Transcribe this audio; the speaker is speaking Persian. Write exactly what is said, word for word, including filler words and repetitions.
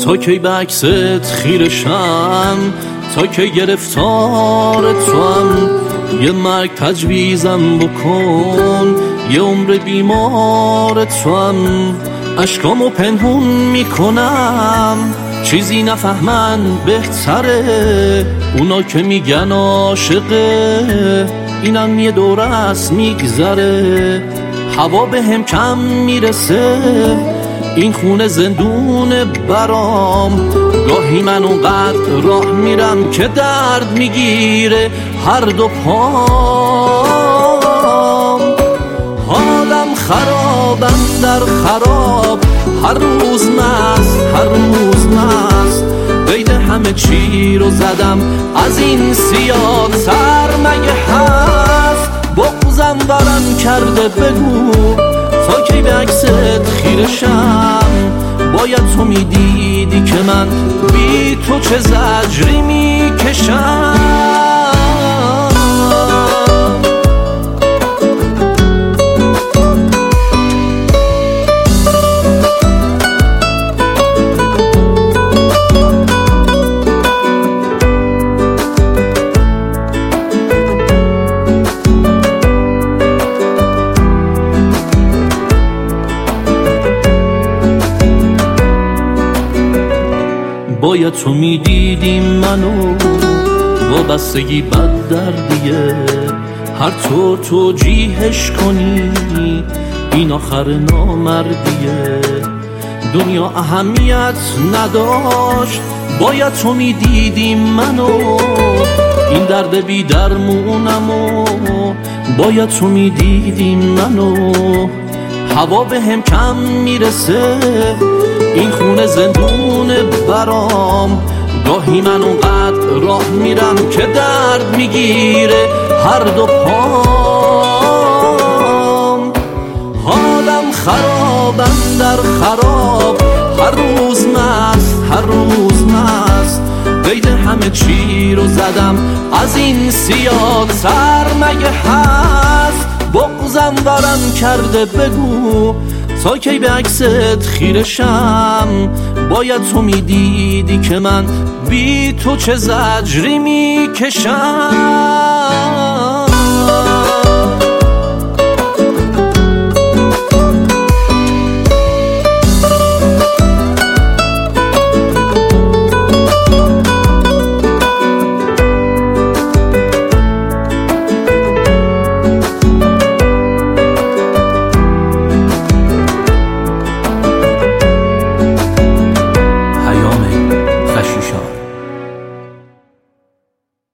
تا کی به عکست خیرشم، تا کی گرفتار توام. یه مرگ تجویزم بکن، یه عمر بیمار توام. اشکامو پنهون میکنم، چیزی نفهمن بهتره. اونا که میگن عاشقه، اینم یه دوره است میگذره. هوا به هم کم میرسه، این خونه زندونه برام. گاهی من اونقدر راه میرم که درد میگیره هر دو پام. حالم خرابم در خراب، هر روز مست هر روز مست. قید همه چی رو زدم، از این سیاه سر مگه هست. بغضم برم کرده بگو، تا کی به عکست خیرشم. باید تو میدیدی که من بی تو چه زجری میکشم. باید تو میدیدی منو، وابستگی بد دردیه. هر طور توجیهش کنی، این آخر نامردیه. دنیا اهمیت نداشت، باید تو میدیدی منو. این درد بی درمونمو، باید تو میدیدی منو. هوا به هم کم میرسه، این خونه زندونه برام. گاهی من اونقدر راه میرم که درد میگیره هر دو پام. حالم خرابم در خراب، هر روز مست هر روز مست. قید همه چی رو زدم، از این سیاه سر مگه هست. بغضم برم کرده بگو، تا کی به عکست خیرشم. باید تو میدیدی که من بی تو چه زجری میکشم.